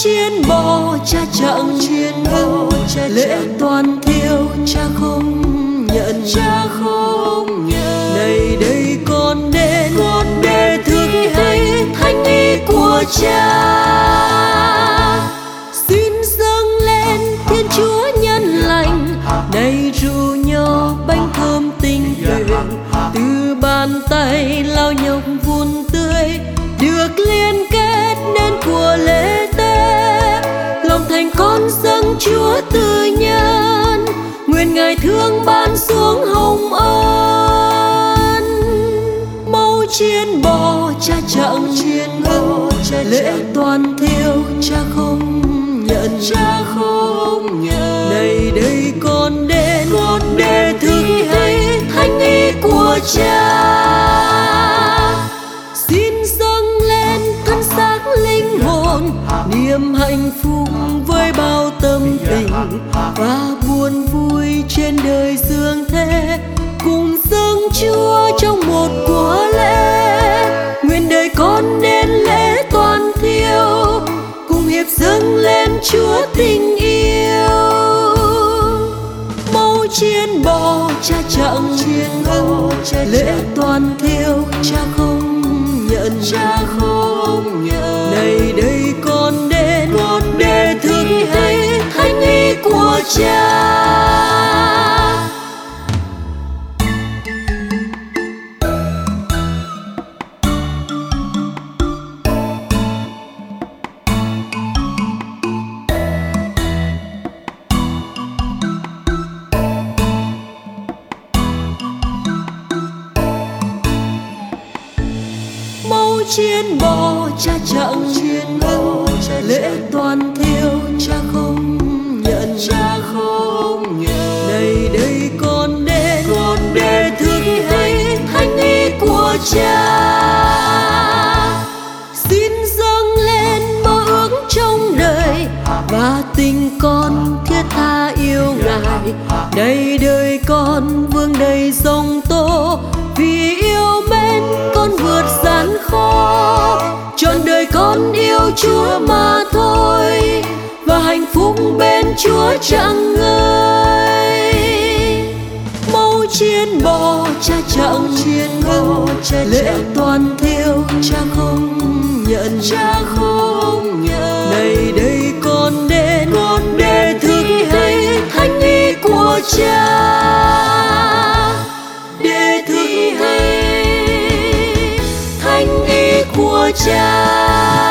chiên bò cha chẳng chiên bò lễ toàn thiêu cha không nhận này đây con đến để thực hay thánh ý của cha. Xin dâng lên Thiên Chúa nhân lành này rượu nho bánh thơm tinh tuyền từ bàn tay lao nhọc vun tươi được liên kết nên của lễ tế. Lòng thành con dâng Chúa từ nhân nguyện Ngài thương ban xuống hồng ân. Mâu chiên bò cha chẳng chiên bò lễ toàn thiêu cha không nhận này đây con đến để thực hay thánh ý của cha. Xin dâng lên thân xác linh hồn niềm hạnh phúc với bao tâm tình và buồn vui trên đời dương thế cùng dâng Chúa trong một của lễ. Nguyện đời con nên lễ toàn thiêu cùng hiệp dâng lên Chúa tình yêu. Mâu chiên bò cha chẳng chiên bò lễ toàn thiêu cha không nhận này đây con đến để thực hay thánh ý của cha. Mâu chiên bò cha chẳng chiên bò lễ toàn thiêu cha không nhận này đây con đến để thực hay thánh ý của cha. Xin dâng lên mơ ước trong đời và tình con thiết tha yêu Ngài. Đây đời con vương đầy giông tố vì yêu mến con vượt gian khó. Trọn đời con yêu Chúa mà thôi và hạnh phúc bên Chúa chẳng ngơi. Mâu chiên bò cha chẳng chiên bò lễ toàn thiêu cha không nhận này đây con đến để thực hay thánh ý của cha. Để thực hay thánh ý của cha.